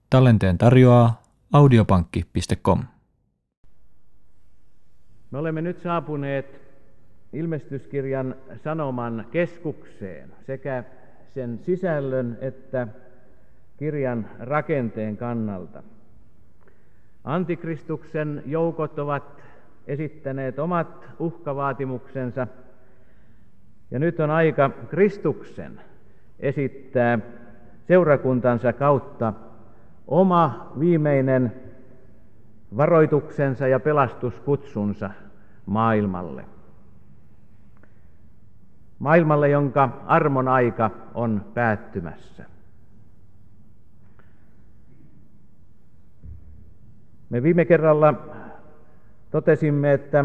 Tallenteen tarjoaa audiopankki.com. Me olemme nyt saapuneet ilmestyskirjan sanoman keskukseen sekä sen sisällön että kirjan rakenteen kannalta. Antikristuksen joukot ovat esittäneet omat uhkavaatimuksensa, ja nyt on aika Kristuksen esittää seurakuntansa kautta oma viimeinen varoituksensa ja pelastuskutsunsa maailmalle. Maailmalle, jonka armon aika on päättymässä. Me viime kerralla totesimme, että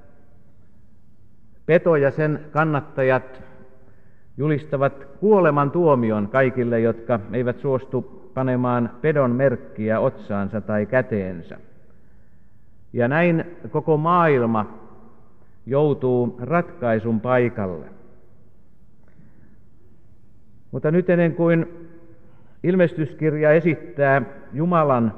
peto ja sen kannattajat julistavat kuoleman tuomion kaikille, jotka eivät suostu panemaan pedon merkkiä otsaansa tai käteensä. Ja näin koko maailma joutuu ratkaisun paikalle. Mutta nyt ennen kuin ilmestyskirja esittää Jumalan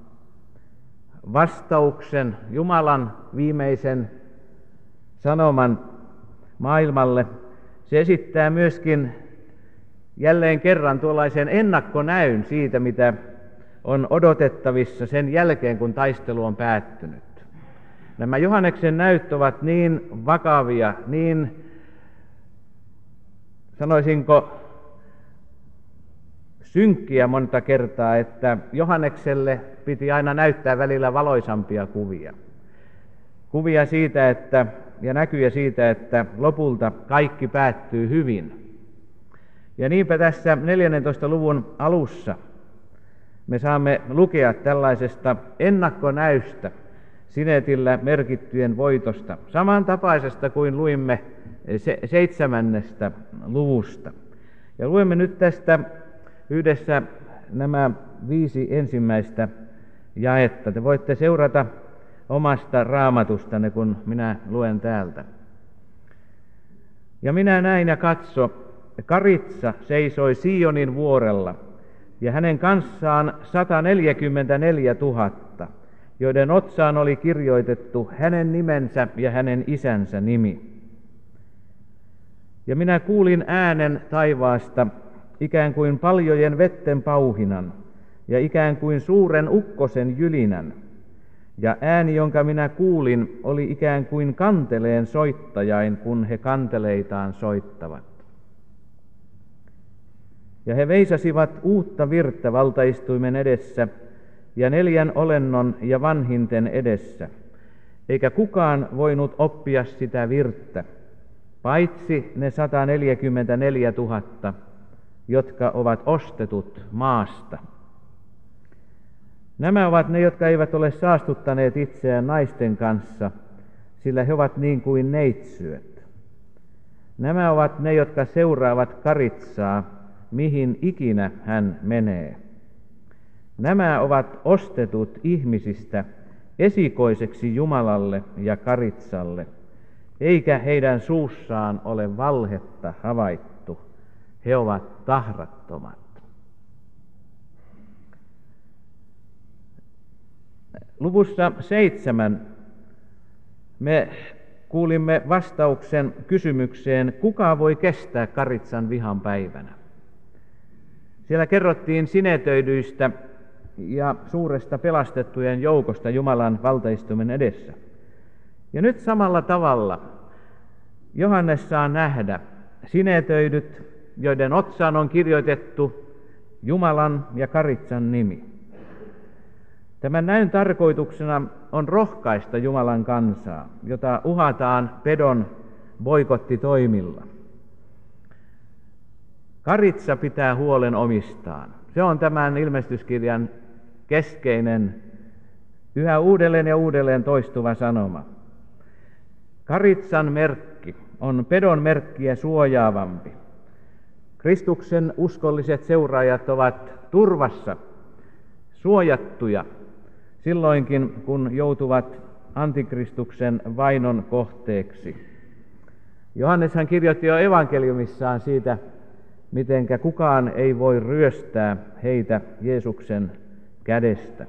vastauksen, Jumalan viimeisen sanoman maailmalle, se esittää myöskin jälleen kerran tuollaisen ennakkonäyn siitä, mitä on odotettavissa sen jälkeen, kun taistelu on päättynyt. Nämä Johanneksen näyt ovat niin vakavia, niin sanoisinko synkkiä monta kertaa, että Johannekselle piti aina näyttää välillä valoisampia kuvia. Kuvia siitä, ja näkyjä siitä, että lopulta kaikki päättyy hyvin. Ja niinpä tässä 14. luvun alussa me saamme lukea tällaisesta ennakkonäystä sineetillä merkittyjen voitosta, samantapaisesta kuin luimme 7. luvusta. Ja luemme nyt tästä yhdessä nämä 5 ensimmäistä jaetta. Te voitte seurata omasta raamatustanne, kun minä luen täältä. Ja minä näin ja katso, karitsa seisoi Sionin vuorella, ja hänen kanssaan 144 000, joiden otsaan oli kirjoitettu hänen nimensä ja hänen isänsä nimi. Ja minä kuulin äänen taivaasta, ikään kuin paljojen vetten pauhinan, ja ikään kuin suuren ukkosen jylinän. Ja ääni, jonka minä kuulin, oli ikään kuin kanteleen soittajain, kun he kanteleitaan soittavat. Ja he veisasivat uutta virttä valtaistuimen edessä ja 4 olennon ja vanhinten edessä, eikä kukaan voinut oppia sitä virttä, paitsi ne 144 000, jotka ovat ostetut maasta. Nämä ovat ne, jotka eivät ole saastuttaneet itseään naisten kanssa, sillä he ovat niin kuin neitsyöt. Nämä ovat ne, jotka seuraavat karitsaa, mihin ikinä hän menee. Nämä ovat ostetut ihmisistä esikoiseksi Jumalalle ja karitsalle, eikä heidän suussaan ole valhetta havaittu. He ovat tahrattomat. Luvussa 7 me kuulimme vastauksen kysymykseen, kuka voi kestää karitsan vihan päivänä. Siellä kerrottiin sinetöidyistä ja suuresta pelastettujen joukosta Jumalan valtaistuimen edessä. Ja nyt samalla tavalla Johannes saa nähdä sinetöidyt, joiden otsaan on kirjoitettu Jumalan ja karitsan nimi. Tämän näyn tarkoituksena on rohkaista Jumalan kansaa, jota uhataan pedon boikottitoimilla. Karitsa pitää huolen omistaan. Se on tämän ilmestyskirjan keskeinen, yhä uudelleen ja uudelleen toistuva sanoma. Karitsan merkki on pedon merkkiä suojaavampi. Kristuksen uskolliset seuraajat ovat turvassa, suojattuja silloinkin, kun joutuvat antikristuksen vainon kohteeksi. Johanneshan kirjoitti jo evankeliumissaan siitä, mitenkä kukaan ei voi ryöstää heitä Jeesuksen kädestä.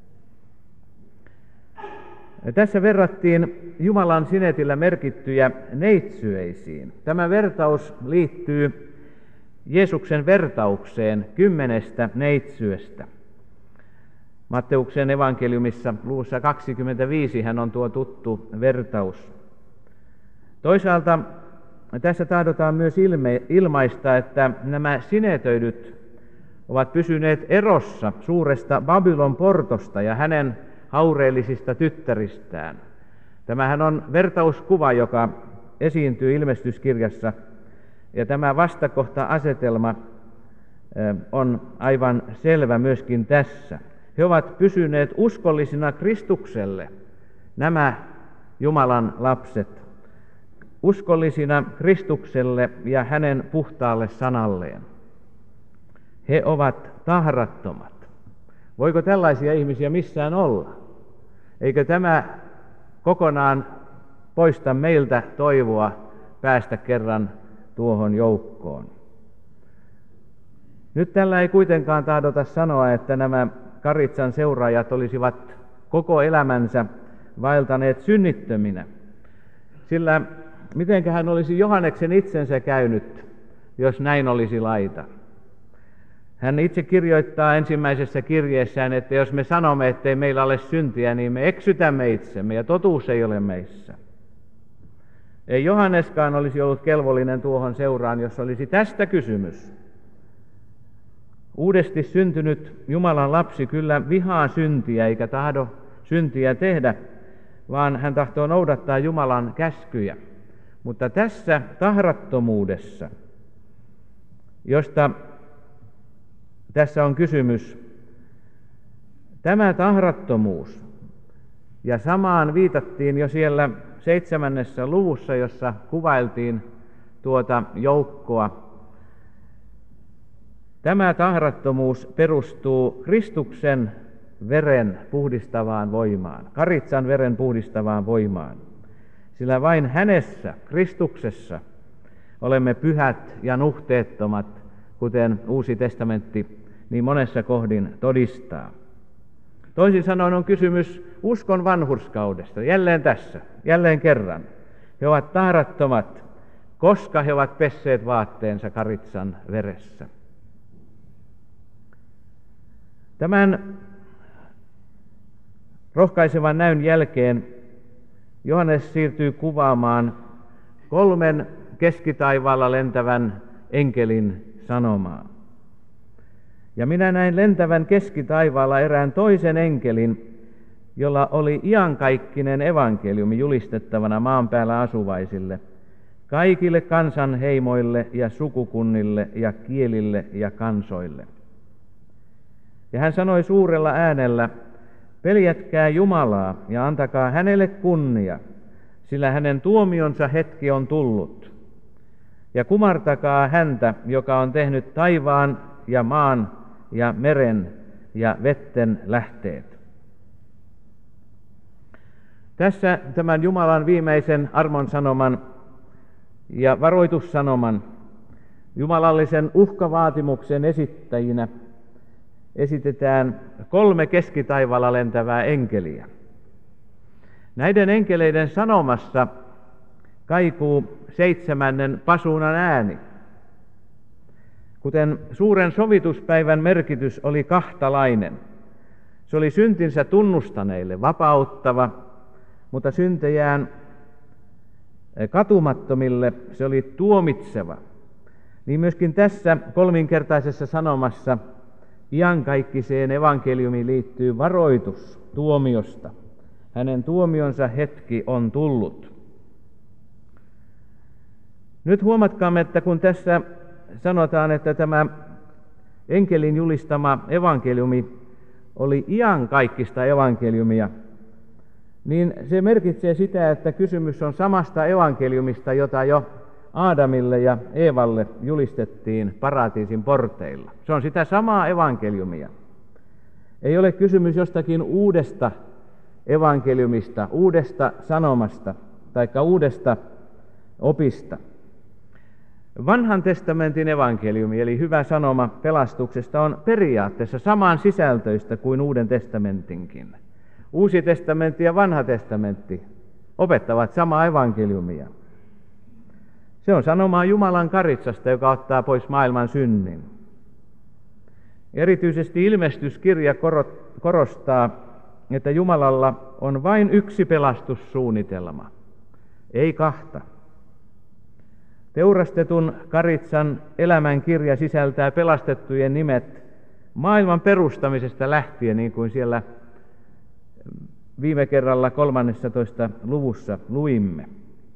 Tässä verrattiin Jumalan sinetillä merkittyjä neitsyöisiin. Tämä vertaus liittyy Jeesuksen vertaukseen 10 neitsyöstä. Matteuksen evankeliumissa luvussa 25 hän on tuo tuttu vertaus. Toisaalta tässä tahdotaan myös ilmaista, että nämä sinetöidyt ovat pysyneet erossa suuresta Babylon portosta ja hänen haureellisista tyttäristään. Tämähän on vertauskuva, joka esiintyy ilmestyskirjassa, ja tämä vastakohta-asetelma on aivan selvä myöskin tässä. He ovat pysyneet uskollisina Kristukselle, nämä Jumalan lapset, uskollisina Kristukselle ja hänen puhtaalle sanalleen. He ovat tahrattomat. Voiko tällaisia ihmisiä missään olla? Eikö tämä kokonaan poista meiltä toivoa päästä kerran tuohon joukkoon? Nyt tällä ei kuitenkaan tahdota sanoa, että nämä Karitsan seuraajat olisivat koko elämänsä vaeltaneet synnittöminä. Sillä mitenköhän olisi Johanneksen itsensä käynyt, jos näin olisi laita? Hän itse kirjoittaa ensimmäisessä kirjeessään, että jos me sanomme, ettei meillä ole syntiä, niin me eksytämme itsemme ja totuus ei ole meissä. Ei Johanneskaan olisi ollut kelvollinen tuohon seuraan, jos olisi tästä kysymys. Uudesti syntynyt Jumalan lapsi kyllä vihaa syntiä eikä tahdo syntiä tehdä, vaan hän tahtoo noudattaa Jumalan käskyjä. Mutta tässä tahrattomuudessa, josta tässä on kysymys, tämä tahrattomuus, ja samaan viitattiin jo siellä 7. luvussa, jossa kuvailtiin tuota joukkoa. Tämä tahrattomuus perustuu Kristuksen veren puhdistavaan voimaan, Karitsan veren puhdistavaan voimaan. Sillä vain hänessä, Kristuksessa, olemme pyhät ja nuhteettomat, kuten Uusi testamentti niin monessa kohdin todistaa. Toisin sanoen on kysymys uskon vanhurskaudesta. Jälleen tässä, jälleen kerran. He ovat tahrattomat, koska he ovat pesseet vaatteensa Karitsan veressä. Tämän rohkaisevan näyn jälkeen Johannes siirtyy kuvaamaan 3 keskitaivaalla lentävän enkelin sanomaa. Ja minä näin lentävän keskitaivaalla erään toisen enkelin, jolla oli iankaikkinen evankeliumi julistettavana maan päällä asuvaisille, kaikille kansanheimoille ja sukukunnille ja kielille ja kansoille. Ja hän sanoi suurella äänellä, peljätkää Jumalaa ja antakaa hänelle kunnia, sillä hänen tuomionsa hetki on tullut. Ja kumartakaa häntä, joka on tehnyt taivaan ja maan ja meren ja vetten lähteet. Tässä tämän Jumalan viimeisen armon sanoman ja varoitussanoman jumalallisen uhkavaatimuksen esittäjinä esitetään 3 keskitaivaalla lentävää enkeliä. Näiden enkeleiden sanomassa kaikuu 7. pasuunan ääni. Kuten suuren sovituspäivän merkitys oli kahtalainen. Se oli syntinsä tunnustaneille vapauttava, mutta syntejään katumattomille se oli tuomitseva. Niin myöskin tässä kolminkertaisessa sanomassa iankaikkiseen evankeliumiin liittyy varoitus tuomiosta. Hänen tuomionsa hetki on tullut. Nyt huomatkaamme, että kun tässä sanotaan, että tämä enkelin julistama evankeliumi oli iankaikkista evankeliumia, niin se merkitsee sitä, että kysymys on samasta evankeliumista, jota jo Aadamille ja Eevalle julistettiin paratiisin porteilla. Se on sitä samaa evankeliumia. Ei ole kysymys jostakin uudesta evankeliumista, uudesta sanomasta tai uudesta opista. Vanhan testamentin evankeliumi, eli hyvä sanoma pelastuksesta, on periaatteessa saman sisältöistä kuin Uuden testamentinkin. Uusi testamentti ja vanha testamentti opettavat samaa evankeliumia. Se on sanomaa Jumalan karitsasta, joka ottaa pois maailman synnin. Erityisesti ilmestyskirja korostaa, että Jumalalla on vain yksi pelastussuunnitelma, ei kahta. Teurastetun karitsan elämän kirja sisältää pelastettujen nimet maailman perustamisesta lähtien, niin kuin siellä viime kerralla 13. luvussa luimme.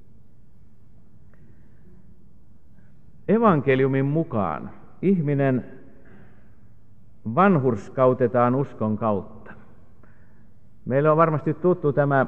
Evankeliumin mukaan ihminen vanhurskautetaan uskon kautta. Meillä on varmasti tuttu tämä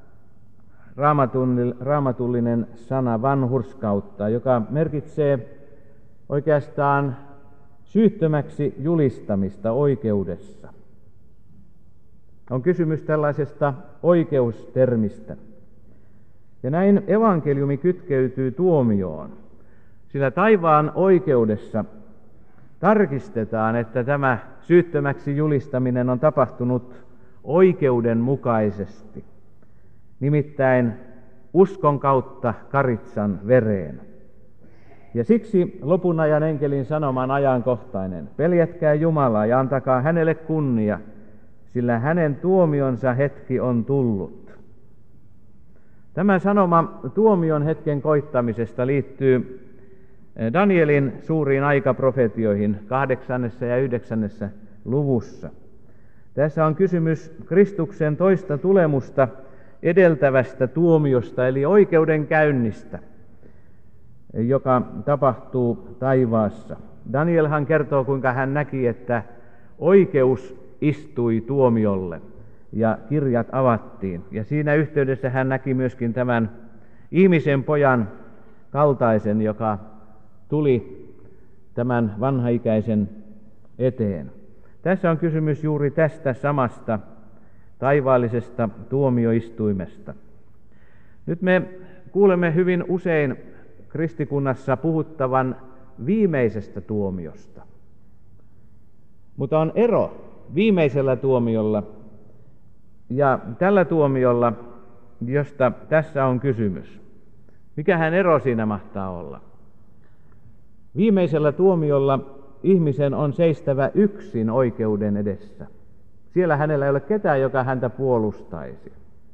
raamatullinen sana vanhurskautta, joka merkitsee oikeastaan syyttömäksi julistamista oikeudessa. On kysymys tällaisesta oikeustermistä. Ja näin evankeliumi kytkeytyy tuomioon, sillä taivaan oikeudessa tarkistetaan, että tämä syyttömäksi julistaminen on tapahtunut oikeudenmukaisesti, nimittäin uskon kautta karitsan vereen. Ja siksi lopun ajan enkelin sanoma on ajankohtainen. Peljätkää Jumalaa ja antakaa hänelle kunnia, sillä hänen tuomionsa hetki on tullut. Tämä sanoma tuomion hetken koittamisesta liittyy Danielin suuriin aikaprofetioihin 8. ja 9. luvussa. Tässä on kysymys Kristuksen toista tulemusta edeltävästä tuomiosta, eli oikeudenkäynnistä, joka tapahtuu taivaassa. Danielhan kertoo, kuinka hän näki, että oikeus istui tuomiolle ja kirjat avattiin. Ja siinä yhteydessä hän näki myöskin tämän ihmisen pojan kaltaisen, joka tuli tämän vanhaikäisen eteen. Tässä on kysymys juuri tästä samasta taivaallisesta tuomioistuimesta. Nyt me kuulemme hyvin usein kristikunnassa puhuttavan viimeisestä tuomiosta. Mutta on ero viimeisellä tuomiolla ja tällä tuomiolla, josta tässä on kysymys. Mikähän ero siinä mahtaa olla? Viimeisellä tuomiolla ihmisen on seistävä yksin oikeuden edessä. Siellä hänellä ei ole ketään, joka häntä puolustaisi.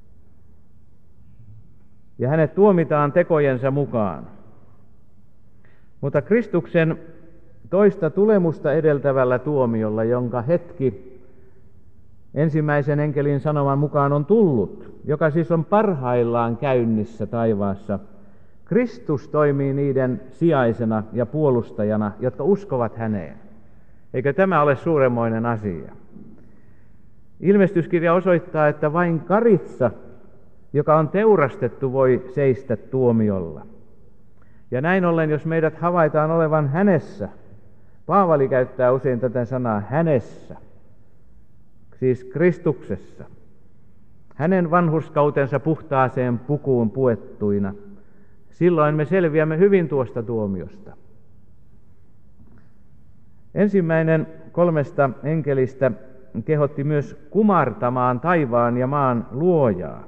Ja hänet tuomitaan tekojensa mukaan. Mutta Kristuksen toista tulemusta edeltävällä tuomiolla, jonka hetki ensimmäisen enkelin sanoman mukaan on tullut, joka siis on parhaillaan käynnissä taivaassa, Kristus toimii niiden sijaisena ja puolustajana, jotka uskovat häneen. Eikö tämä ole suuremmoinen asia? Ilmestyskirja osoittaa, että vain karitsa, joka on teurastettu, voi seistä tuomiolla. Ja näin ollen, jos meidät havaitaan olevan hänessä, Paavali käyttää usein tätä sanaa hänessä, siis Kristuksessa, hänen vanhurskautensa puhtaaseen pukuun puettuina, silloin me selviämme hyvin tuosta tuomiosta. Ensimmäinen 3 enkelistä kehotti myös kumartamaan taivaan ja maan luojaa.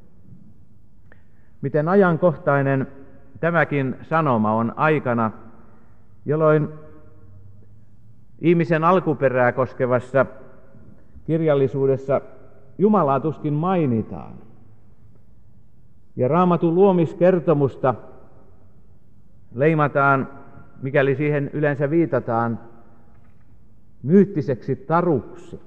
Miten ajankohtainen tämäkin sanoma on aikana, jolloin ihmisen alkuperää koskevassa kirjallisuudessa Jumalaa tuskin mainitaan. Ja Raamatun luomiskertomusta leimataan, mikäli siihen yleensä viitataan, myyttiseksi taruksi.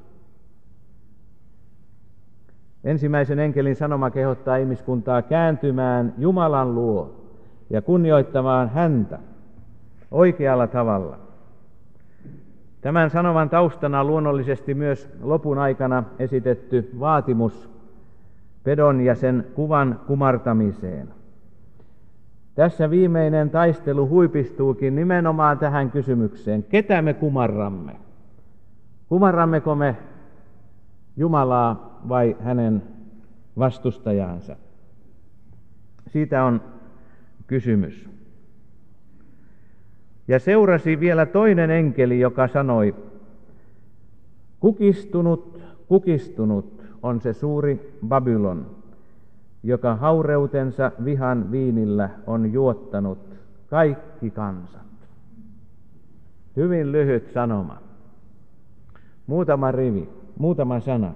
Ensimmäisen enkelin sanoma kehottaa ihmiskuntaa kääntymään Jumalan luo ja kunnioittamaan häntä oikealla tavalla. Tämän sanoman taustana on luonnollisesti myös lopun aikana esitetty vaatimus pedon ja sen kuvan kumartamiseen. Tässä viimeinen taistelu huipistuukin nimenomaan tähän kysymykseen, ketä me kumarramme? Kumarrammeko me Jumalaa vai hänen vastustajaansa? Siitä on kysymys. Ja seurasi vielä toinen enkeli, joka sanoi, kukistunut, kukistunut on se suuri Babylon, joka haureutensa vihan viinillä on juottanut kaikki kansat. Hyvin lyhyt sanoma. Muutama rivi, muutama sana.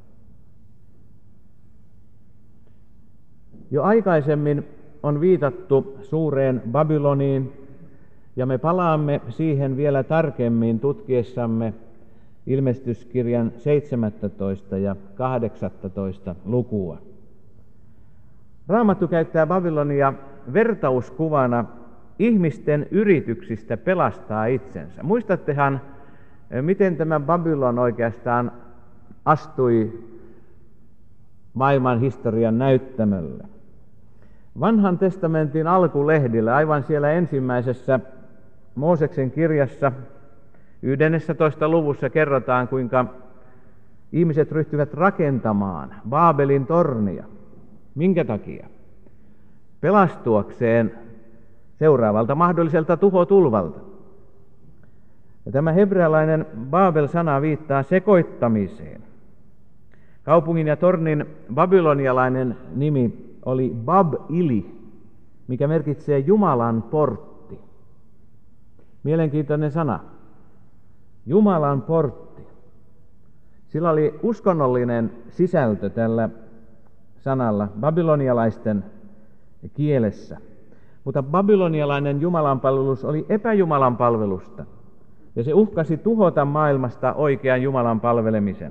Jo aikaisemmin on viitattu suureen Babyloniin, ja me palaamme siihen vielä tarkemmin tutkiessamme Ilmestyskirjan 17 ja 18 lukua. Raamattu käyttää Babylonia vertauskuvana ihmisten yrityksistä pelastaa itsensä. Muistattehan, miten tämä Babylon oikeastaan astui maailman historian näyttämölle. Vanhan testamentin alkulehdillä, aivan siellä ensimmäisessä Mooseksen kirjassa 11. luvussa kerrotaan, kuinka ihmiset ryhtyvät rakentamaan Baabelin tornia. Minkä takia? Pelastuakseen seuraavalta mahdolliselta tuhotulvalta. Ja tämä hebrealainen Baabel-sana viittaa sekoittamiseen. Kaupungin ja tornin babylonialainen nimi oli Bab-ili, mikä merkitsee Jumalan portti. Mielenkiintoinen sana. Jumalan portti. Sillä oli uskonnollinen sisältö tällä sanalla babylonialaisten kielessä. Mutta babylonialainen jumalanpalvelus oli epäjumalan palvelusta, ja se uhkasi tuhota maailmasta oikean Jumalan palvelemisen.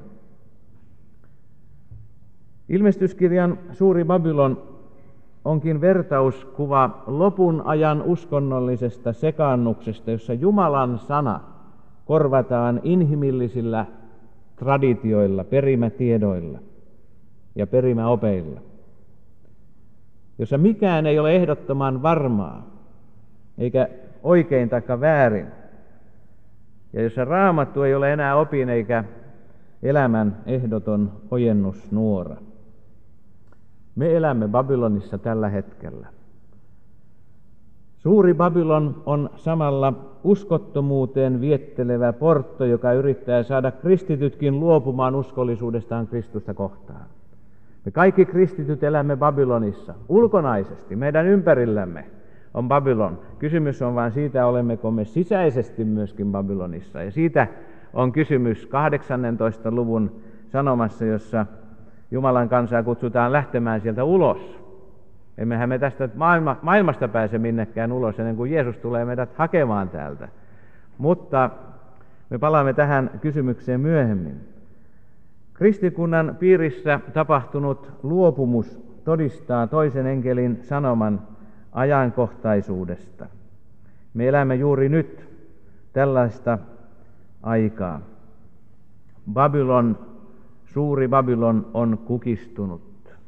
Ilmestyskirjan suuri Babylon onkin vertauskuva lopun ajan uskonnollisesta sekaannuksesta, jossa Jumalan sana korvataan inhimillisillä traditioilla, perimätiedoilla ja perimäopeilla, jossa mikään ei ole ehdottoman varmaa, eikä oikein taikka väärin, ja jossa Raamattu ei ole enää opin eikä elämän ehdoton ojennusnuora. Me elämme Babylonissa tällä hetkellä. Suuri Babylon on samalla uskottomuuteen viettelevä portto, joka yrittää saada kristitytkin luopumaan uskollisuudestaan Kristusta kohtaan. Me kaikki kristityt elämme Babylonissa, ulkonaisesti, meidän ympärillämme on Babylon. Kysymys on vain siitä, olemmeko me sisäisesti myöskin Babylonissa. Ja siitä on kysymys 18. luvun sanomassa, jossa Jumalan kansaa kutsutaan lähtemään sieltä ulos. Emmehän me tästä maailmasta pääse minnekään ulos ennen kuin Jeesus tulee meidät hakemaan täältä. Mutta me palaamme tähän kysymykseen myöhemmin. Kristikunnan piirissä tapahtunut luopumus todistaa toisen enkelin sanoman ajankohtaisuudesta. Me elämme juuri nyt tällaista aikaa. Babylon, suuri Babylon on kukistunut.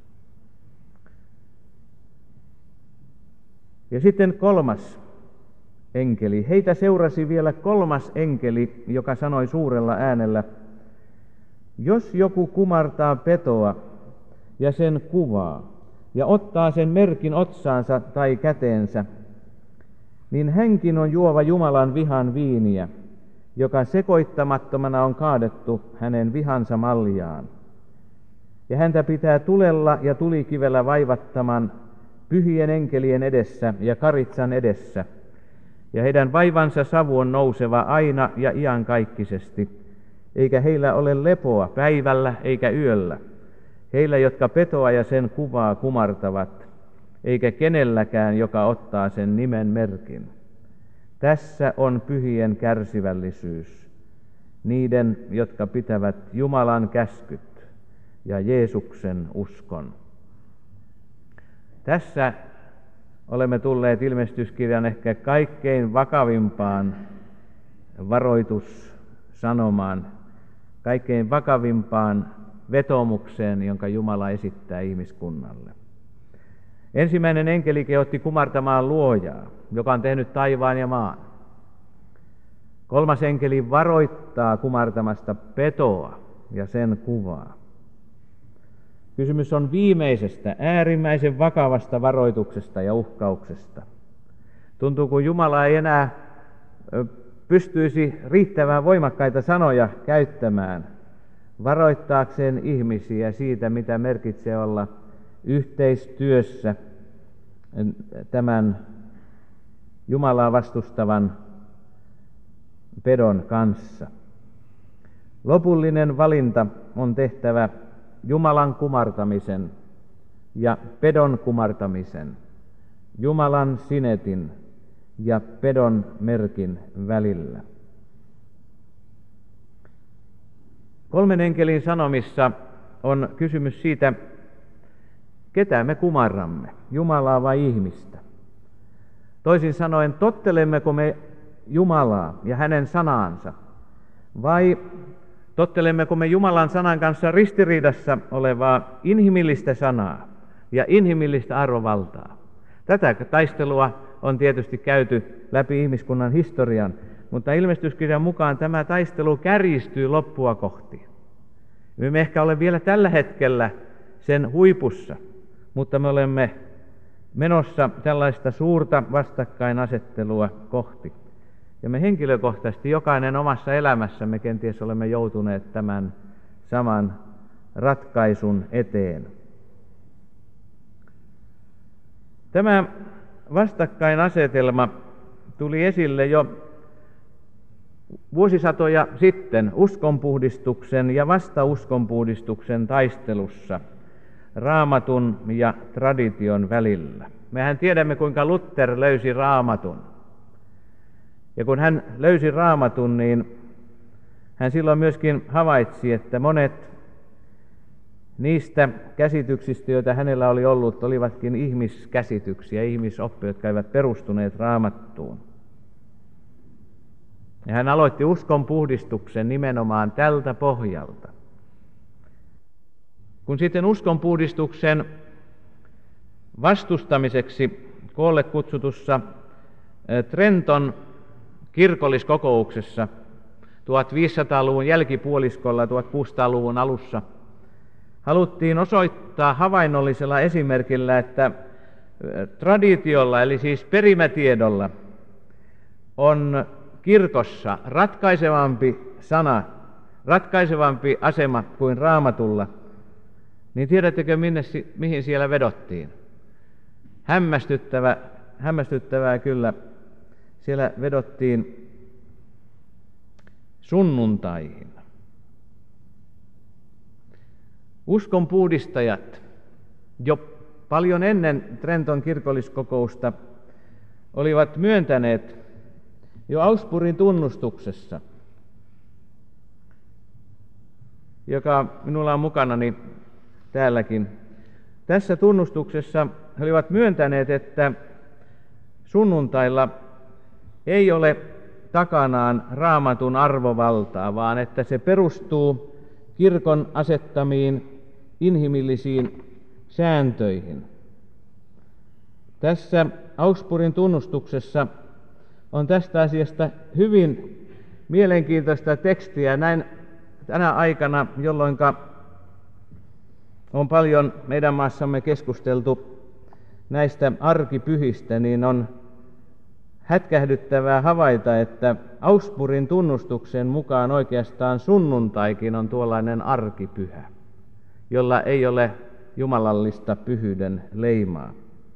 Ja sitten kolmas enkeli. Heitä seurasi vielä kolmas enkeli, joka sanoi suurella äänellä, jos joku kumartaa petoa ja sen kuvaa ja ottaa sen merkin otsaansa tai käteensä, niin hänkin on juova Jumalan vihan viiniä, joka sekoittamattomana on kaadettu hänen vihansa maljaan. Ja häntä pitää tulella ja tulikivellä vaivattaman pyhien enkelien edessä ja karitsan edessä, ja heidän vaivansa savu on nouseva aina ja iankaikkisesti, eikä heillä ole lepoa päivällä eikä yöllä, heillä, jotka petoa ja sen kuvaa kumartavat, eikä kenelläkään, joka ottaa sen nimen merkin. Tässä on pyhien kärsivällisyys, niiden, jotka pitävät Jumalan käskyt ja Jeesuksen uskon. Tässä olemme tulleet ilmestyskirjan ehkä kaikkein vakavimpaan varoitussanomaan, kaikkein vakavimpaan vetoomukseen, jonka Jumala esittää ihmiskunnalle. Ensimmäinen enkeli kehotti kumartamaan luojaa, joka on tehnyt taivaan ja maan. Kolmas enkeli varoittaa kumartamasta petoa ja sen kuvaa. Kysymys on viimeisestä, äärimmäisen vakavasta varoituksesta ja uhkauksesta. Tuntuu, kun Jumala ei enää pystyisi riittävän voimakkaita sanoja käyttämään varoittaakseen ihmisiä siitä, mitä merkitsee olla yhteistyössä tämän Jumalaa vastustavan pedon kanssa. Lopullinen valinta on tehtävä Jumalan kumartamisen ja pedon kumartamisen, Jumalan sinetin ja pedon merkin välillä. 3 enkelin sanomissa on kysymys siitä, ketä me kumarramme, Jumalaa vai ihmistä. Toisin sanoen, tottelemmeko me Jumalaa ja hänen sanaansa, vai tottelemmeko me Jumalan sanan kanssa ristiriidassa olevaa inhimillistä sanaa ja inhimillistä arvovaltaa? Tätä taistelua on tietysti käyty läpi ihmiskunnan historian, mutta ilmestyskirjan mukaan tämä taistelu kärjistyy loppua kohti. Me emme ehkä ole vielä tällä hetkellä sen huipussa, mutta me olemme menossa tällaista suurta vastakkainasettelua kohti. Ja me henkilökohtaisesti jokainen omassa elämässämme kenties olemme joutuneet tämän saman ratkaisun eteen. Tämä vastakkainasetelma tuli esille jo vuosisatoja sitten uskonpuhdistuksen ja vastauskonpuhdistuksen taistelussa Raamatun ja tradition välillä. Mehän tiedämme, kuinka Luther löysi Raamatun. Ja kun hän löysi Raamatun, niin hän silloin myöskin havaitsi, että monet niistä käsityksistä, joita hänellä oli ollut, olivatkin ihmiskäsityksiä, ihmisoppeja, jotka eivät perustuneet Raamattuun. Ja hän aloitti uskon puhdistuksen nimenomaan tältä pohjalta. Kun sitten uskon puhdistuksen vastustamiseksi koolle kutsutussa Trenton kirkolliskokouksessa 1500-luvun jälkipuoliskolla 1600-luvun alussa haluttiin osoittaa havainnollisella esimerkillä, että traditiolla, eli siis perimätiedolla, on kirkossa ratkaisevampi sana, ratkaisevampi asema kuin Raamatulla, niin tiedättekö mihin siellä vedottiin? Hämmästyttävää kyllä. Siellä vedottiin sunnuntaihin. Uskon puhdistajat jo paljon ennen Trenton kirkolliskokousta olivat myöntäneet jo Augsburgin tunnustuksessa, joka minulla on mukanani täälläkin. Tässä tunnustuksessa he olivat myöntäneet, että sunnuntailla ei ole takanaan Raamatun arvovaltaa, vaan että se perustuu kirkon asettamiin inhimillisiin sääntöihin. Tässä Augsburgin tunnustuksessa on tästä asiasta hyvin mielenkiintoista tekstiä näin tänä aikana, jolloin on paljon meidän maassamme keskusteltu näistä arkipyhistä, niin on hätkähdyttävää havaita, että Augsburgin tunnustuksen mukaan oikeastaan sunnuntaikin on tuollainen arkipyhä, jolla ei ole jumalallista pyhyyden leimaa.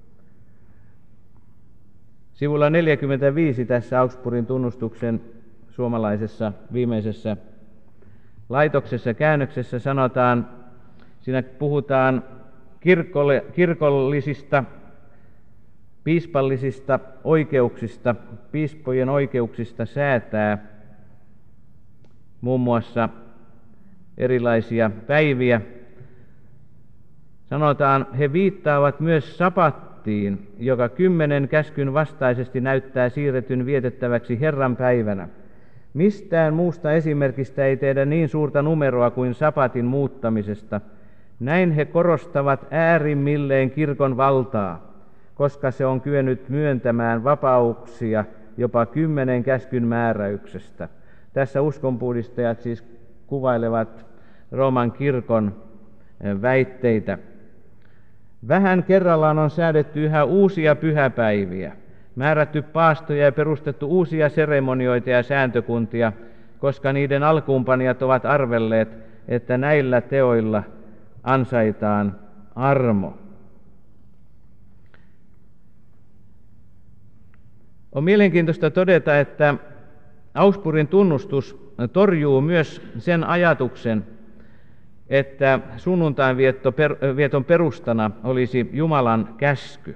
Sivulla 45 tässä Augsburgin tunnustuksen suomalaisessa viimeisessä laitoksessa käännöksessä sanotaan, siinä puhutaan kirkollisista, piispallisista oikeuksista, piispojen oikeuksista säätää muun muassa erilaisia päiviä. Sanotaan, he viittaavat myös sapattiin, joka 10 käskyn vastaisesti näyttää siirretyn vietettäväksi Herran päivänä. Mistään muusta esimerkistä ei tehdä niin suurta numeroa kuin sapatin muuttamisesta. Näin he korostavat äärimmilleen kirkon valtaa, koska se on kyennyt myöntämään vapauksia jopa 10 käskyn määräyksestä. Tässä uskonpuhdistajat siis kuvailevat Rooman kirkon väitteitä. Vähän kerrallaan on säädetty yhä uusia pyhäpäiviä. määrätty paastoja ja perustettu uusia seremonioita ja sääntökuntia, koska niiden alkuunpanijat ovat arvelleet, että näillä teoilla ansaitaan armo. On mielenkiintoista todeta, että Augsburgin tunnustus torjuu myös sen ajatuksen, että sunnuntain vieton perustana olisi Jumalan käsky.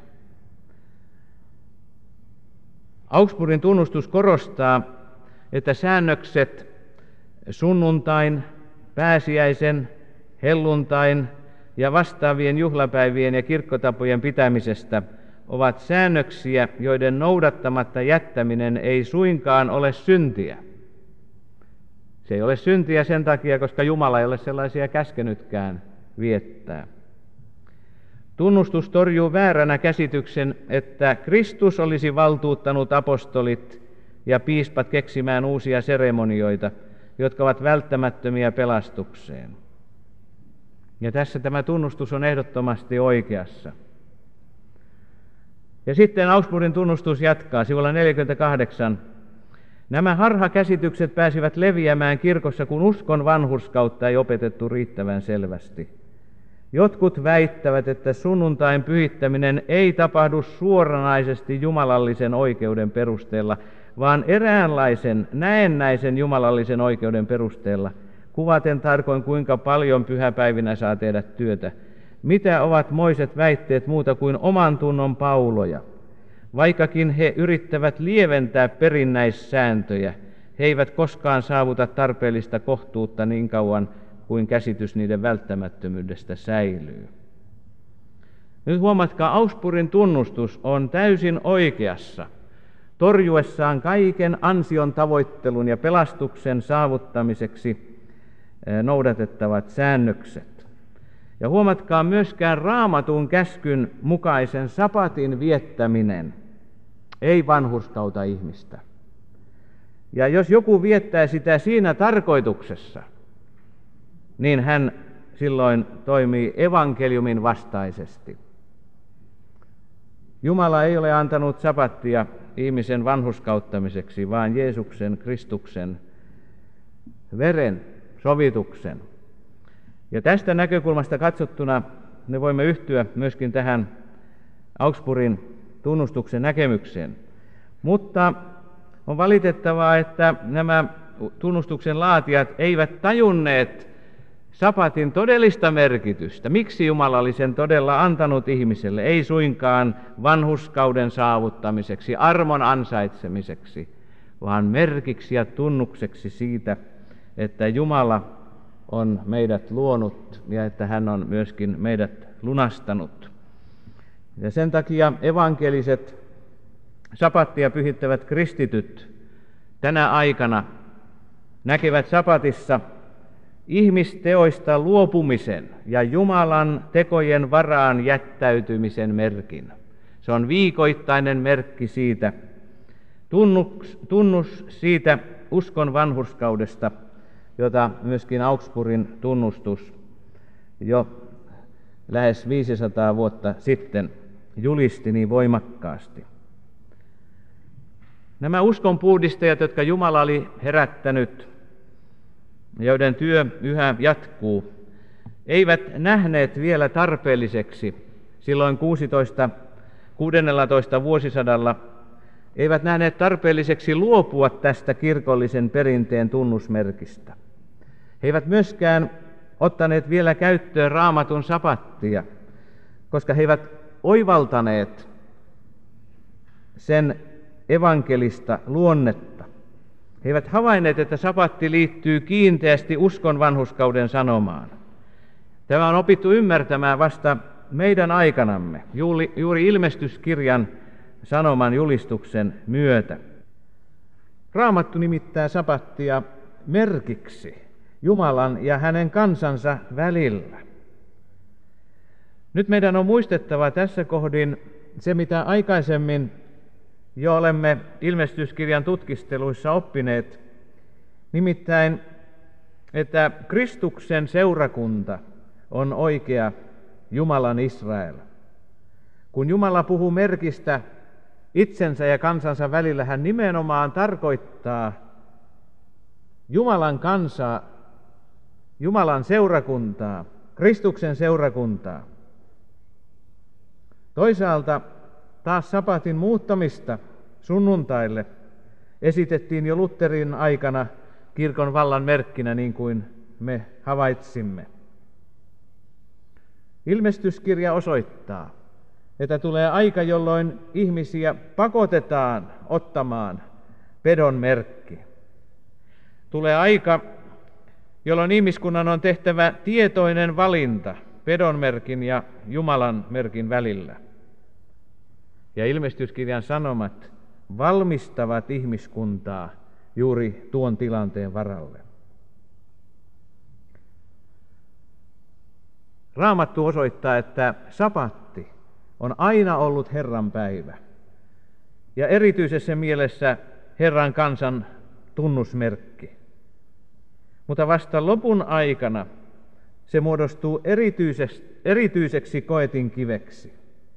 Augsburgin tunnustus korostaa, että säännökset sunnuntain, pääsiäisen, helluntain ja vastaavien juhlapäivien ja kirkkotapojen pitämisestä ovat säännöksiä, joiden noudattamatta jättäminen ei suinkaan ole syntiä. Se ei ole syntiä sen takia, koska Jumala ei ole sellaisia käskenytkään viettää. Tunnustus torjuu vääränä käsityksen, että Kristus olisi valtuuttanut apostolit ja piispat keksimään uusia seremonioita, jotka ovat välttämättömiä pelastukseen. Ja tässä tämä tunnustus on ehdottomasti oikeassa. Ja sitten Augsburgin tunnustus jatkaa sivulla 48. Nämä harhakäsitykset pääsivät leviämään kirkossa, kun uskon vanhurskautta ei opetettu riittävän selvästi. Jotkut väittävät, että sunnuntain pyhittäminen ei tapahdu suoranaisesti jumalallisen oikeuden perusteella, vaan eräänlaisen näennäisen jumalallisen oikeuden perusteella, kuvaten tarkoin kuinka paljon pyhäpäivinä saa tehdä työtä. Mitä ovat moiset väitteet muuta kuin oman tunnon pauloja? Vaikkakin he yrittävät lieventää perinnäissääntöjä, he eivät koskaan saavuta tarpeellista kohtuutta niin kauan kuin käsitys niiden välttämättömyydestä säilyy. Nyt huomatkaa, Augsburgin tunnustus on täysin oikeassa, torjuessaan kaiken ansion tavoittelun ja pelastuksen saavuttamiseksi noudatettavat säännökset. Ja huomatkaa myöskään Raamatun käskyn mukaisen sapatin viettäminen ei vanhurskauta ihmistä. Ja jos joku viettää sitä siinä tarkoituksessa, niin hän silloin toimii evankeliumin vastaisesti. Jumala ei ole antanut sapattia ihmisen vanhurskauttamiseksi, vaan Jeesuksen Kristuksen veren sovituksen. Ja tästä näkökulmasta katsottuna me voimme yhtyä myöskin tähän Augsburgin tunnustuksen näkemykseen. Mutta on valitettavaa, että nämä tunnustuksen laatijat eivät tajunneet sapatin todellista merkitystä. Miksi Jumala oli sen todella antanut ihmiselle? Ei suinkaan vanhurskauden saavuttamiseksi, armon ansaitsemiseksi, vaan merkiksi ja tunnukseksi siitä, että Jumala on meidät luonut ja että hän on myöskin meidät lunastanut. Ja sen takia evankeliset sapattia pyhittävät kristityt tänä aikana näkevät sapatissa ihmisteoista luopumisen ja Jumalan tekojen varaan jättäytymisen merkin. Se on viikoittainen merkki siitä, tunnus siitä uskon vanhurskaudesta, jota myöskin Augsburgin tunnustus jo lähes 500 vuotta sitten julisti niin voimakkaasti. Nämä uskonpuhdistajat, jotka Jumala oli herättänyt, joiden työ yhä jatkuu, eivät nähneet vielä tarpeelliseksi silloin 16. vuosisadalla, eivät nähneet tarpeelliseksi luopua tästä kirkollisen perinteen tunnusmerkistä. He eivät myöskään ottaneet vielä käyttöön Raamatun sapattia, koska he eivät oivaltaneet sen evankelista luonnetta. He eivät havainneet, että sapatti liittyy kiinteästi uskon vanhurskauden sanomaan. Tämä on opittu ymmärtämään vasta meidän aikanamme, juuri ilmestyskirjan sanoman julistuksen myötä. Raamattu nimittää sapattia merkiksi Jumalan ja hänen kansansa välillä. Nyt meidän on muistettava tässä kohdin se, mitä aikaisemmin jo olemme ilmestyskirjan tutkisteluissa oppineet, nimittäin, että Kristuksen seurakunta on oikea Jumalan Israel. Kun Jumala puhuu merkistä itsensä ja kansansa välillä hän nimenomaan tarkoittaa Jumalan kansaa, Jumalan seurakuntaa, Kristuksen seurakuntaa. Toisaalta taas sapatin muuttamista sunnuntaille esitettiin jo Lutherin aikana kirkon vallan merkkinä, niin kuin me havaitsimme. Ilmestyskirja osoittaa, että tulee aika, jolloin ihmisiä pakotetaan ottamaan pedon merkki. Tulee aika, jolloin ihmiskunnan on tehtävä tietoinen valinta pedon merkin ja Jumalan merkin välillä. Ja ilmestyskirjan sanomat valmistavat ihmiskuntaa juuri tuon tilanteen varalle. Raamattu osoittaa, että sapatti on aina ollut Herran päivä ja erityisessä mielessä Herran kansan tunnusmerkki. Mutta vasta lopun aikana se muodostuu erityiseksi koetinkiveksi.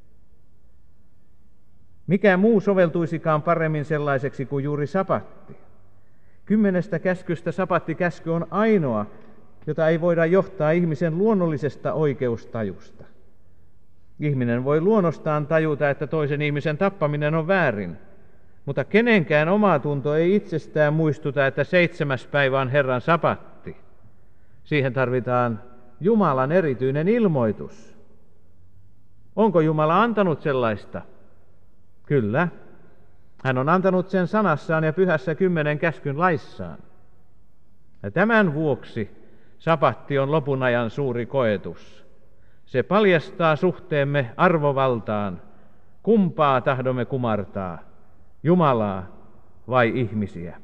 Mikä muu soveltuisikaan paremmin sellaiseksi kuin juuri sapatti? 10 käskystä sapattikäsky on ainoa, jota ei voida johtaa ihmisen luonnollisesta oikeustajusta. Ihminen voi luonnostaan tajuta, että toisen ihmisen tappaminen on väärin, mutta kenenkään omatunto ei itsestään muistuta, että 7. päivä on Herran sapatti. Siihen tarvitaan Jumalan erityinen ilmoitus. Onko Jumala antanut sellaista? Kyllä. Hän on antanut sen sanassaan ja pyhässä 10 käskyn laissaan. Ja tämän vuoksi sapatti on lopun ajan suuri koetus. Se paljastaa suhteemme arvovaltaan. Kumpaa tahdomme kumartaa, Jumalaa vai ihmisiä?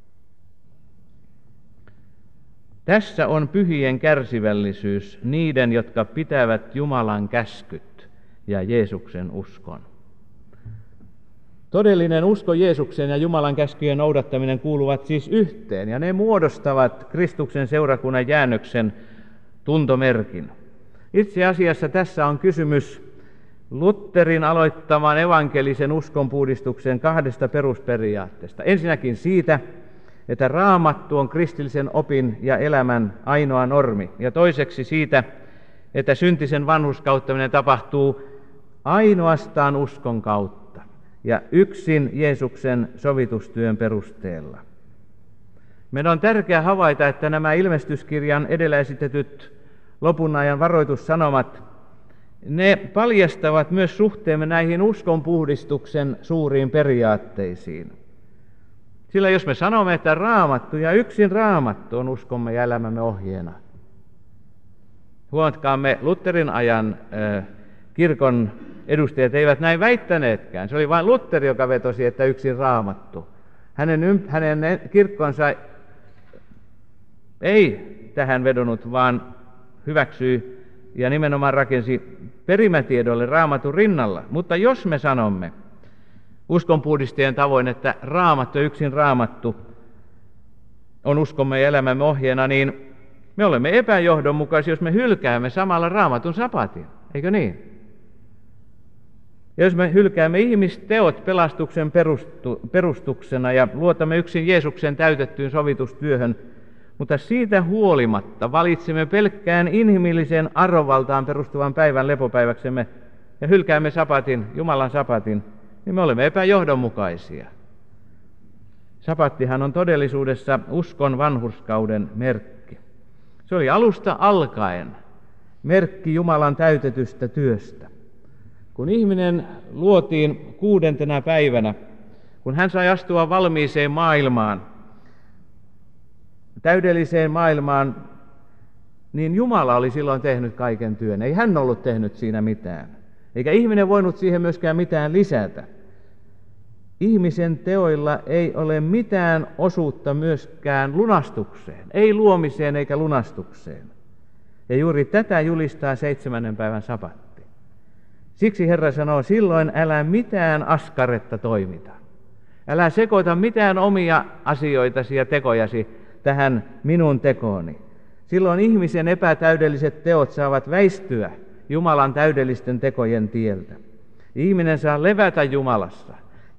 Tässä on pyhien kärsivällisyys niiden, jotka pitävät Jumalan käskyt ja Jeesuksen uskon. Todellinen usko Jeesuksen ja Jumalan käskyjen noudattaminen kuuluvat siis yhteen, ja ne muodostavat Kristuksen seurakunnan jäännöksen tuntomerkin. Itse asiassa tässä on kysymys Lutherin aloittaman evankelisen uskonpuhdistuksen 2 perusperiaatteesta. Ensinnäkin siitä, että Raamattu on kristillisen opin ja elämän ainoa normi, ja toiseksi siitä, että syntisen vanhurskauttaminen tapahtuu ainoastaan uskon kautta ja yksin Jeesuksen sovitustyön perusteella. Meidän on tärkeää havaita, että nämä ilmestyskirjan edellä esitetyt lopun ajan varoitussanomat, ne paljastavat myös suhteemme näihin uskonpuhdistuksen suuriin periaatteisiin. Sillä jos me sanomme, että Raamattu ja yksin Raamattu on uskomme ja elämämme ohjeena. Huomatkaamme, Lutherin ajan kirkon edustajat eivät näin väittäneetkään. Se oli vain Lutheri, joka vetosi, että yksin Raamattu. Hänen kirkkonsa ei tähän vedonnut, vaan hyväksyi ja nimenomaan rakensi perimätiedolle Raamatun rinnalla. Mutta jos me sanomme uskonpuhdistajien tavoin, että Raamattu ja yksin Raamattu on uskomme ja elämämme ohjeena, niin me olemme epäjohdonmukaisia, jos me hylkäämme samalla Raamatun sapatin. Eikö niin? Ja jos me hylkäämme ihmisteot pelastuksen perustuksena ja luotamme yksin Jeesuksen täytettyyn sovitustyöhön, mutta siitä huolimatta valitsemme pelkkään inhimillisen arvovaltaan perustuvan päivän lepopäiväksemme ja hylkäämme sapatin, Jumalan sapatin, niin me olemme epäjohdonmukaisia. Sapattihan on todellisuudessa uskon vanhurskauden merkki. Se oli alusta alkaen merkki Jumalan täytetystä työstä. Kun ihminen luotiin 6. päivänä, kun hän sai astua valmiiseen maailmaan, täydelliseen maailmaan, niin Jumala oli silloin tehnyt kaiken työn. Ei hän ollut tehnyt siinä mitään. Eikä ihminen voinut siihen myöskään mitään lisätä. Ihmisen teoilla ei ole mitään osuutta myöskään lunastukseen. Ei luomiseen eikä lunastukseen. Ja juuri tätä julistaa 7. päivän sapatti. Siksi Herra sanoo, silloin älä mitään askaretta toimita. Älä sekoita mitään omia asioitasi ja tekojasi tähän minun tekooni. Silloin ihmisen epätäydelliset teot saavat väistyä Jumalan täydellisten tekojen tieltä. Ihminen saa levätä Jumalassa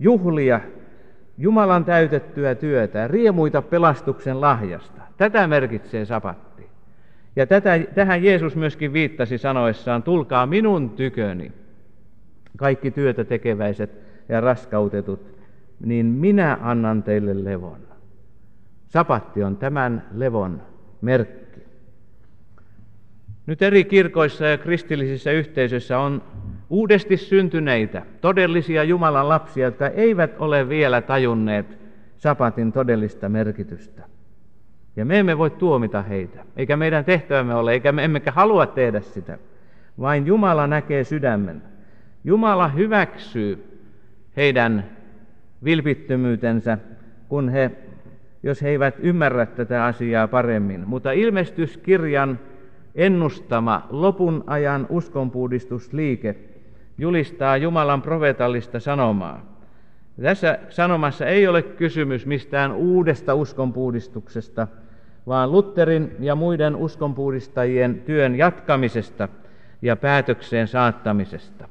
juhlia Jumalan täytettyä työtä, riemuita pelastuksen lahjasta. Tätä merkitsee sapatti. Ja tähän Jeesus myöskin viittasi sanoessaan, tulkaa minun tyköni, kaikki työtä tekeväiset ja raskautetut, niin minä annan teille levon. Sapatti on tämän levon merkki. Nyt eri kirkoissa ja kristillisissä yhteisöissä on uudesti syntyneitä, todellisia Jumalan lapsia, jotka eivät ole vielä tajunneet sapatin todellista merkitystä. Ja me emme voi tuomita heitä, eikä meidän tehtävämme ole, eikä me emmekä halua tehdä sitä. Vain Jumala näkee sydämen. Jumala hyväksyy heidän vilpittömyytensä, jos he eivät ymmärrä tätä asiaa paremmin. Mutta ilmestyskirjan ennustama lopun ajan uskonpuhdistusliike julistaa Jumalan profeetallista sanomaa. Tässä sanomassa ei ole kysymys mistään uudesta uskonpuhdistuksesta, vaan Lutherin ja muiden uskonpuhdistajien työn jatkamisesta ja päätökseen saattamisesta.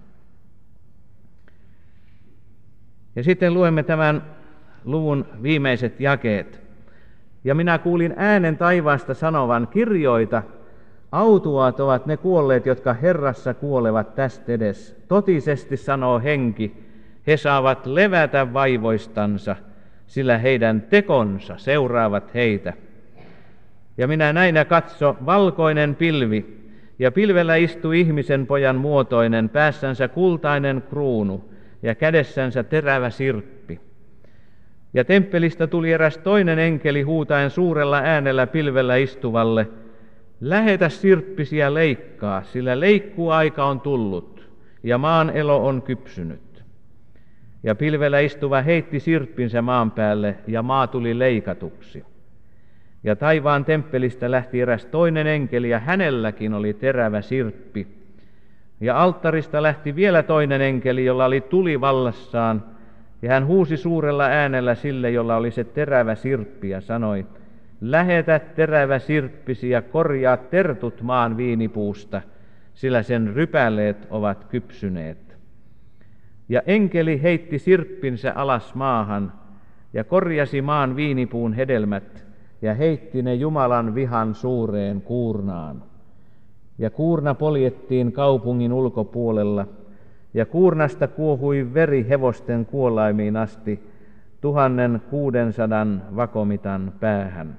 Ja sitten luemme tämän luvun viimeiset jakeet. Ja minä kuulin äänen taivaasta sanovan, kirjoita, autuaat ovat ne kuolleet, jotka Herrassa kuolevat tästä edes. Totisesti sanoo henki, he saavat levätä vaivoistansa, sillä heidän tekonsa seuraavat heitä. Ja minä näin ja katso valkoinen pilvi, ja pilvellä istui ihmisen pojan muotoinen, päässänsä kultainen kruunu ja kädessänsä terävä sirppi. Ja temppelistä tuli eräs toinen enkeli huutaen suurella äänellä pilvellä istuvalle, lähetä sirppisi ja leikkaa, sillä leikkuaika on tullut, ja maan elo on kypsynyt. Ja pilvellä istuva heitti sirppinsä maan päälle, ja maa tuli leikatuksi. Ja taivaan temppelistä lähti eräs toinen enkeli, ja hänelläkin oli terävä sirppi. Ja alttarista lähti vielä toinen enkeli, jolla oli tuli vallassaan, ja hän huusi suurella äänellä sille, jolla oli se terävä sirppi, ja sanoi, lähetä terävä sirppisi ja korjaa tertut maan viinipuusta, sillä sen rypäleet ovat kypsyneet. Ja enkeli heitti sirppinsä alas maahan ja korjasi maan viinipuun hedelmät ja heitti ne Jumalan vihan suureen kuurnaan. Ja kuurna poljettiin kaupungin ulkopuolella ja kuurnasta kuohui veri hevosten kuolaimiin asti 1600 vakomitan päähän.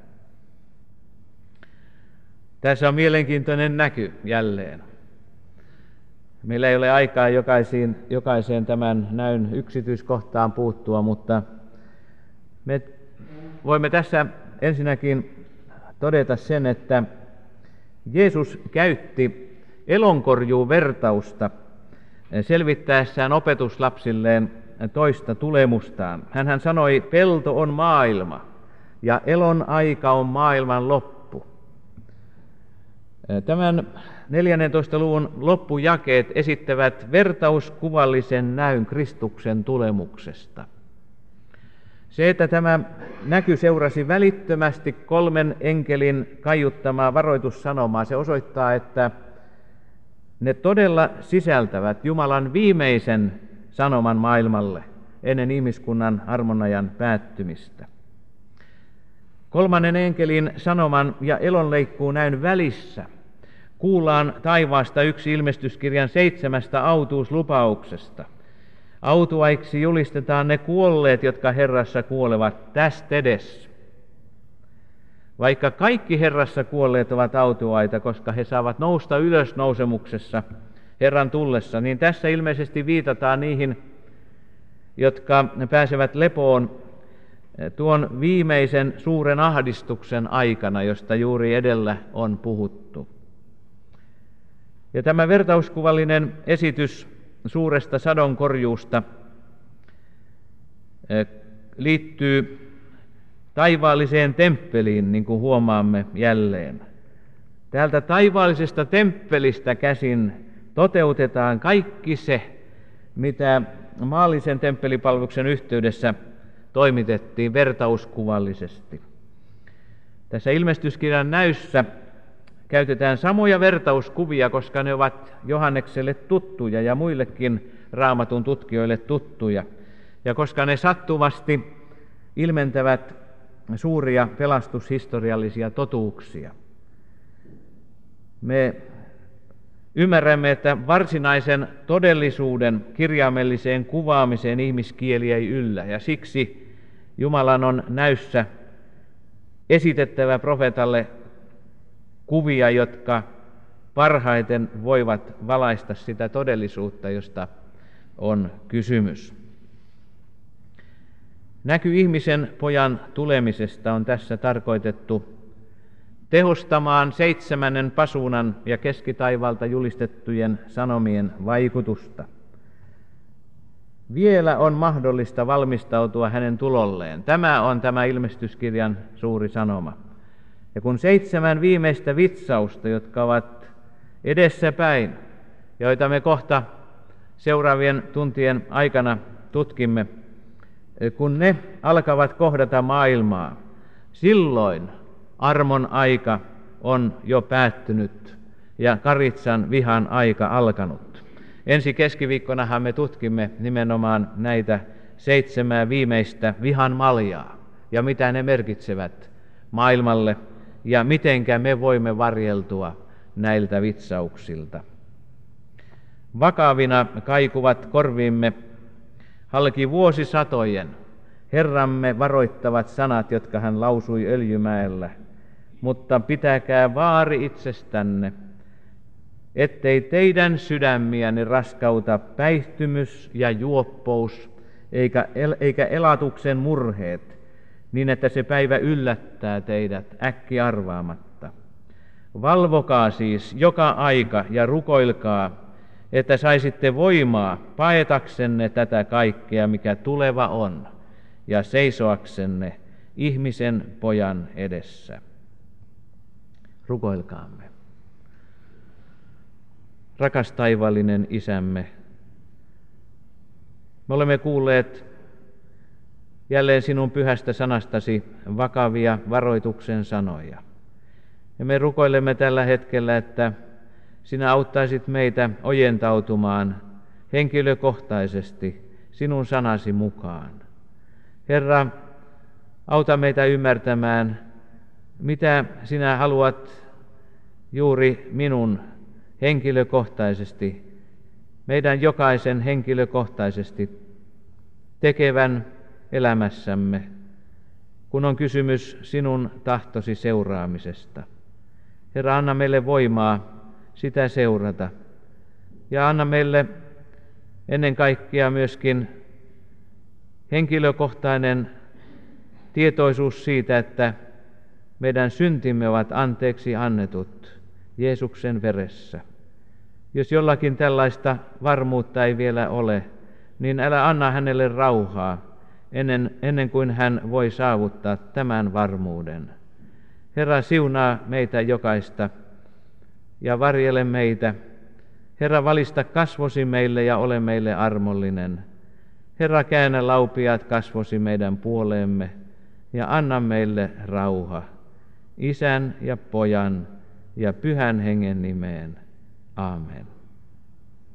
Tässä on mielenkiintoinen näky jälleen. Meillä ei ole aikaa jokaiseen tämän näyn yksityiskohtaan puuttua, mutta me voimme tässä ensinnäkin todeta sen, että Jeesus käytti elonkorjuuvertausta selvittäessään opetuslapsilleen toista tulemustaan. Hänhän sanoi, pelto on maailma ja elon aika on maailman loppu. Tämän 14. luvun loppujakeet esittävät vertauskuvallisen näyn Kristuksen tulemuksesta. Se, että tämä näky seurasi välittömästi 3 enkelin kaiuttamaa varoitussanomaa, se osoittaa, että ne todella sisältävät Jumalan viimeisen sanoman maailmalle ennen ihmiskunnan armonajan päättymistä. 3. enkelin sanoman ja elonleikkuun näyn välissä kuullaan taivaasta yksi ilmestyskirjan 7 autuuslupauksesta. Autuaiksi julistetaan ne kuolleet, jotka Herrassa kuolevat tästä edes. Vaikka kaikki Herrassa kuolleet ovat autuaita, koska he saavat nousta ylös nousemuksessa Herran tullessa, niin tässä ilmeisesti viitataan niihin, jotka pääsevät lepoon tuon viimeisen suuren ahdistuksen aikana, josta juuri edellä on puhuttu. Ja tämä vertauskuvallinen esitys suuresta sadonkorjuusta liittyy taivaalliseen temppeliin, niin kuin huomaamme jälleen. Täältä taivaallisesta temppelistä käsin toteutetaan kaikki se, mitä maallisen temppelipalveluksen yhteydessä toimitettiin vertauskuvallisesti. Tässä ilmestyskirjan näyssä käytetään samoja vertauskuvia, koska ne ovat Johannekselle tuttuja ja muillekin Raamatun tutkijoille tuttuja. Ja koska ne sattuvasti ilmentävät suuria pelastushistoriallisia totuuksia, me ymmärrämme, että varsinaisen todellisuuden kirjaimelliseen kuvaamiseen ihmiskieli ei yllä, ja siksi Jumalan on näyssä esitettävä profeetalle kuvia, jotka parhaiten voivat valaista sitä todellisuutta, josta on kysymys. Näky ihmisen pojan tulemisesta on tässä tarkoitettu tehostamaan 7. pasuunan ja keskitaivalta julistettujen sanomien vaikutusta. Vielä on mahdollista valmistautua hänen tulolleen. Tämä on tämä ilmestyskirjan suuri sanoma. Ja kun 7 viimeistä vitsausta, jotka ovat edessäpäin, joita me kohta seuraavien tuntien aikana tutkimme, kun ne alkavat kohdata maailmaa, silloin armon aika on jo päättynyt ja karitsan vihan aika alkanut. Ensi keskiviikkonahan me tutkimme nimenomaan näitä 7 viimeistä vihan maljaa ja mitä ne merkitsevät maailmalle ja mitenkä me voimme varjeltua näiltä vitsauksilta. Vakavina kaikuvat korviimme halki vuosisatojen Herramme varoittavat sanat, jotka hän lausui Öljymäellä. Mutta pitäkää vaari itsestänne, ettei teidän sydämiäni raskauta päihtymys ja juoppous, eikä elatuksen murheet, niin että se päivä yllättää teidät äkkiarvaamatta. Valvokaa siis joka aika ja rukoilkaa, että saisitte voimaa paetaksenne tätä kaikkea, mikä tuleva on, ja seisoaksenne ihmisen pojan edessä. Rukoilkaamme. Rakas taivaallinen Isämme, me olemme kuulleet jälleen sinun pyhästä sanastasi vakavia varoituksen sanoja. Ja me rukoilemme tällä hetkellä, että sinä auttaisit meitä ojentautumaan henkilökohtaisesti sinun sanasi mukaan. Herra, auta meitä ymmärtämään, mitä sinä haluat juuri minun henkilökohtaisesti, meidän jokaisen henkilökohtaisesti tekevän elämässämme, kun on kysymys sinun tahtosi seuraamisesta. Herra, anna meille voimaa sitä seurata ja anna meille ennen kaikkea myöskin henkilökohtainen tietoisuus siitä, että meidän syntimme ovat anteeksi annetut Jeesuksen veressä. Jos jollakin tällaista varmuutta ei vielä ole, niin älä anna hänelle rauhaa ennen kuin hän voi saavuttaa tämän varmuuden. Herra, siunaa meitä jokaista ja varjele meitä. Herra, valista kasvosi meille ja ole meille armollinen. Herra, käännä laupiaat kasvosi meidän puoleemme ja anna meille rauha. Isän ja Pojan ja Pyhän Hengen nimeen. Aamen.